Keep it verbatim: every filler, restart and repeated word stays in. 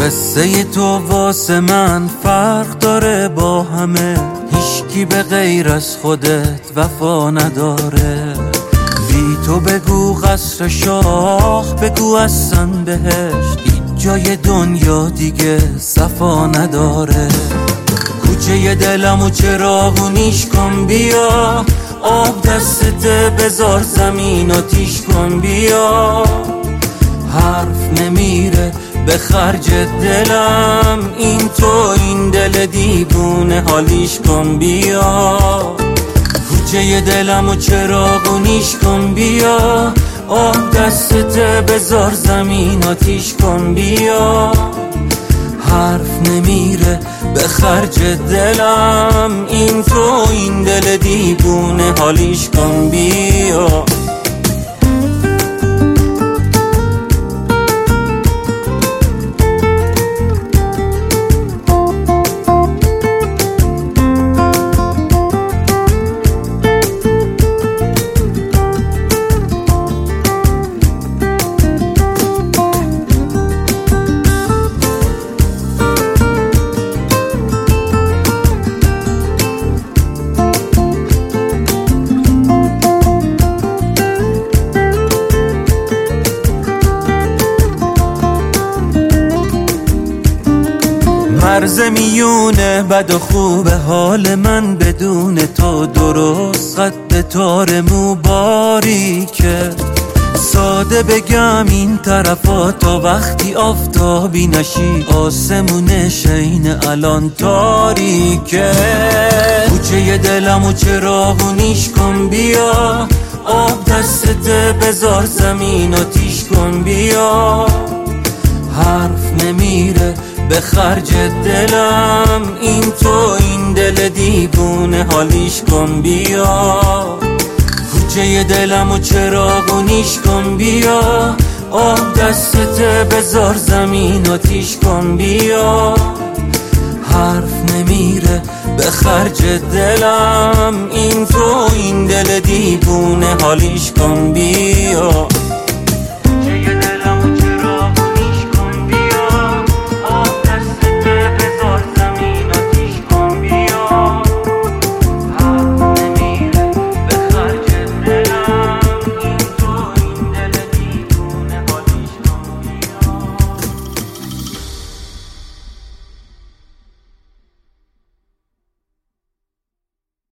قصه تو واسه من فرق داره با همه، هیچکی به غیر از خودت وفا نداره. بی تو بگو قصر شاخ، بگو اصلا بهشت، هیچ جای دنیا دیگه صفا نداره. کوچه دلم و چراغونیش کن بیا، آب دستت بذار زمین آتیش کن بیا. حرف نمیره به خرج دلم، این تو این دل دیوونه حالیش کن بیا. کوچه دلم و چراغونیش کن بیا، آب دستت بذار زمین آتیش کن بیا. حرف نمیره به خرج دلم، این تو این دل دیوونه حالیش کن بیا. مرز میونه بد و خوب حال من بدون تو درست، قد تار مو باریکه. ساده بگم این طرفا تا وقتی آفتابی نشی، آسمون شین الان تاریکه. کوچه دلم و چراغونیش کن بیا، آب دستت بذار زمین آتیش کن بیا. حرف نمیره به خرج دلم، این تو این دل دیوونه حالیش کن بیا. کوچه دلم و چراغونیش کن بیا، آب دستت بذار زمین آتیش کن بیا. حرف نمیره به خرج دلم، این تو این دل دیوونه حالیش کن بیا.